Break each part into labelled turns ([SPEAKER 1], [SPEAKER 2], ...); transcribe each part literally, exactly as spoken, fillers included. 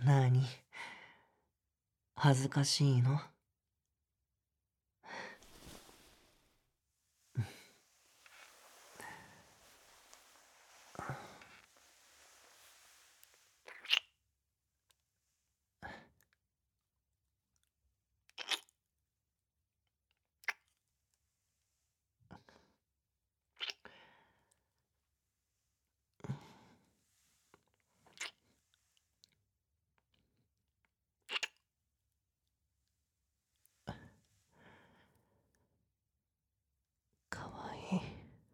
[SPEAKER 1] なに、恥ずかしいの？かわいい。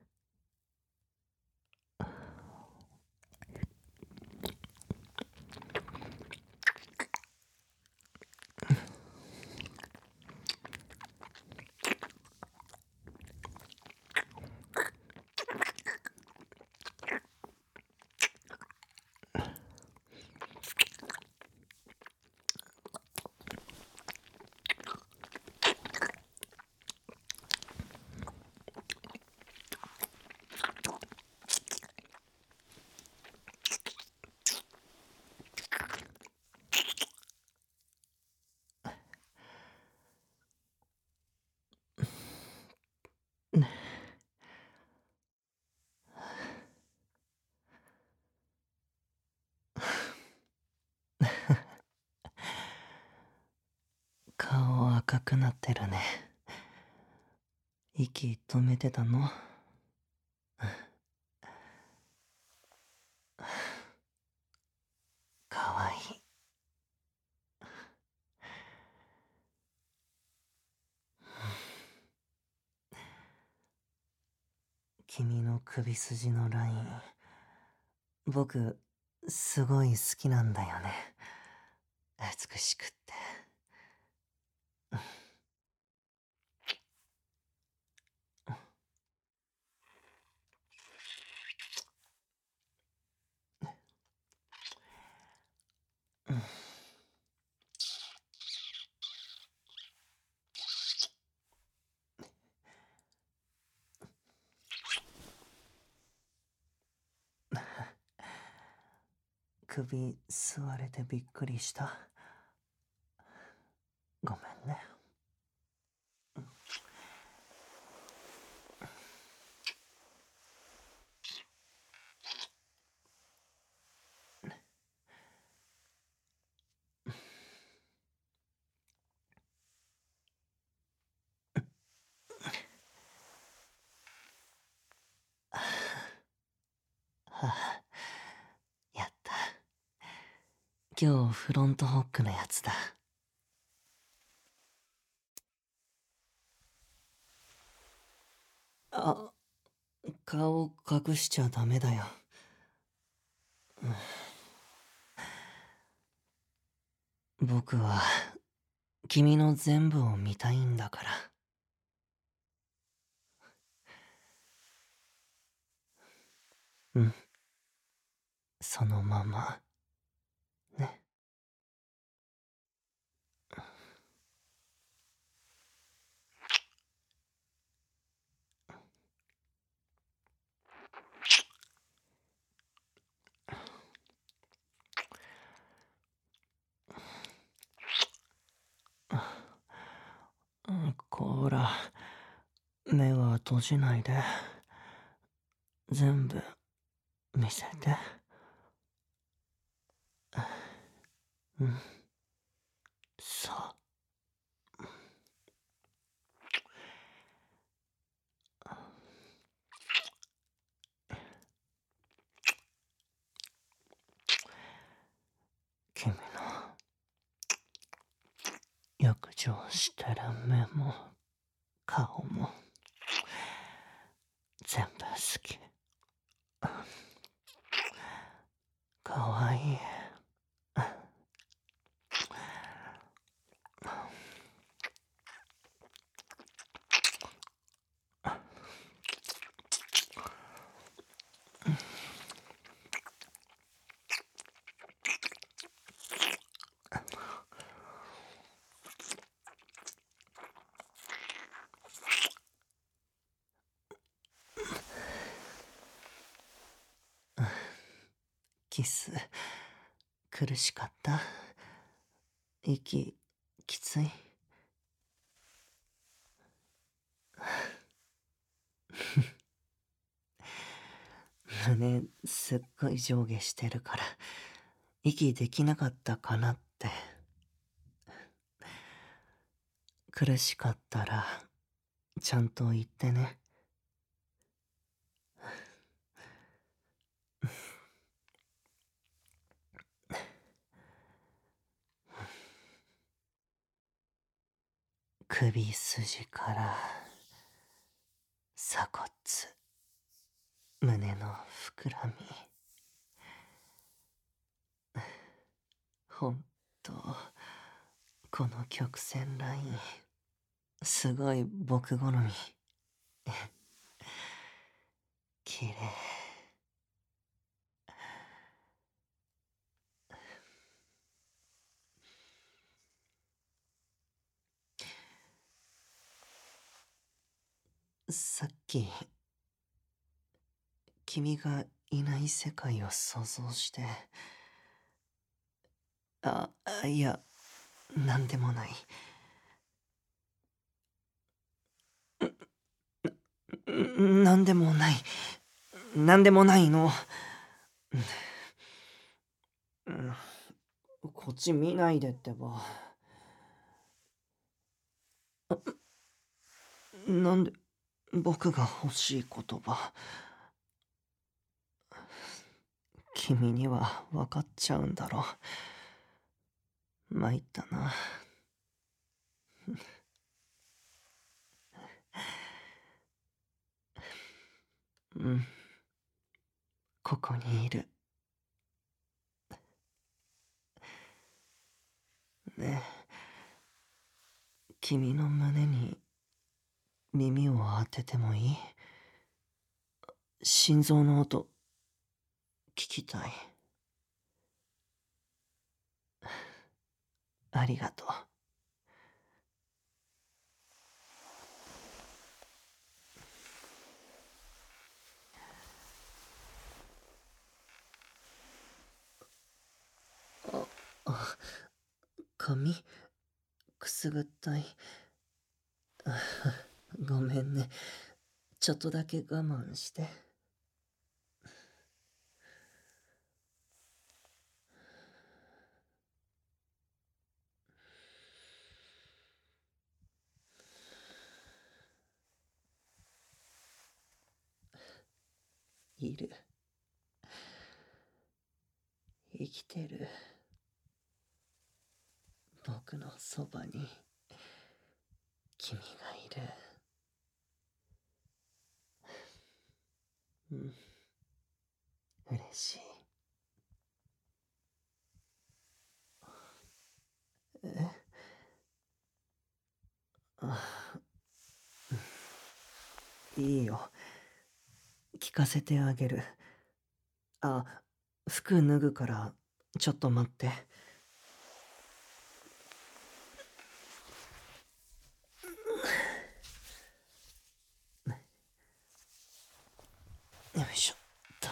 [SPEAKER 1] 顔赤くなってるね。息止めてたの？かわいい。君の首筋のライン、僕、すごい好きなんだよね。美しくって。首吸われてびっくりした。ごめんね。はあ、やった。今日フロントホックのやつだ。あ、顔隠しちゃダメだよ。僕は君の全部を見たいんだから。うん。そのまま、ね。こら、目は閉じないで。全部見せて。うん。そう。君の浴場してる目も顔も全部好き。かわいい。キス苦しかった？ 息、きつい？胸、すっごい上下してるから、息できなかったかなって。苦しかったら、ちゃんと言ってね。首筋から鎖骨、胸の膨らみ、ほんとこの曲線ラインすごい僕好み。綺麗。さっき君がいない世界を想像して、あ、いや、なんでもない。んなんでもない。なんでもないの。うん、こっち見ないでってば。なんで僕が欲しい言葉。君には分かっちゃうんだろ。参ったな。うん。ここにいる。ねえ、君の胸に耳を当ててもいい？心臓の音、聞きたい。ありがとう。あ、あ、髪くすぐったい。あ、ごめんね。ちょっとだけ我慢して。いる。生きてる。僕のそばに君がいる。うん、嬉しい。え、あ、いいよ。聞かせてあげる。あ、服脱ぐからちょっと待って。よいしょっと。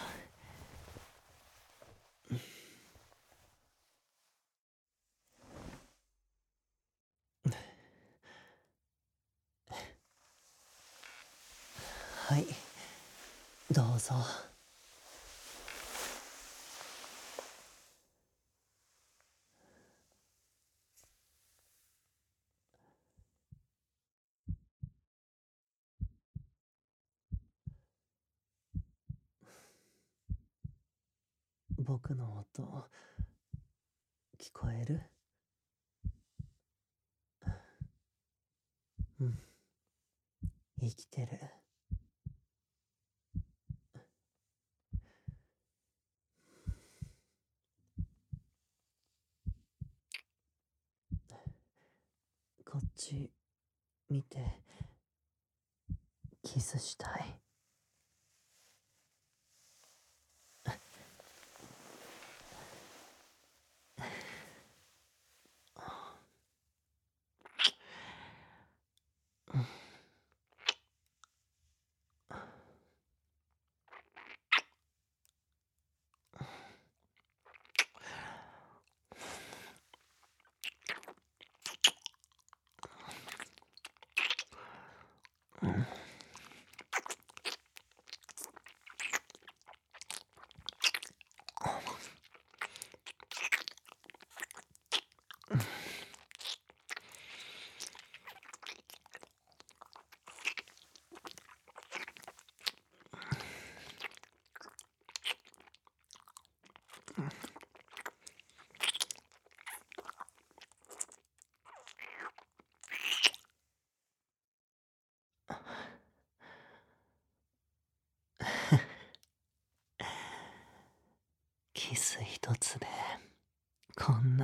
[SPEAKER 1] はい、どうぞ。僕の音聞こえる？うん、生きてる。こっち見て、キスしたい。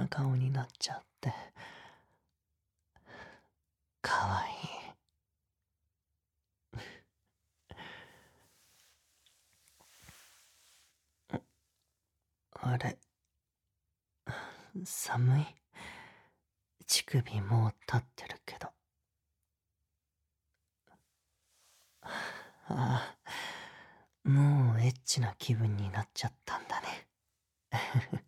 [SPEAKER 1] 顔になっちゃって。かわいい。あれ、寒い。乳首もう立ってるけど。ああ、もうエッチな気分になっちゃったんだね。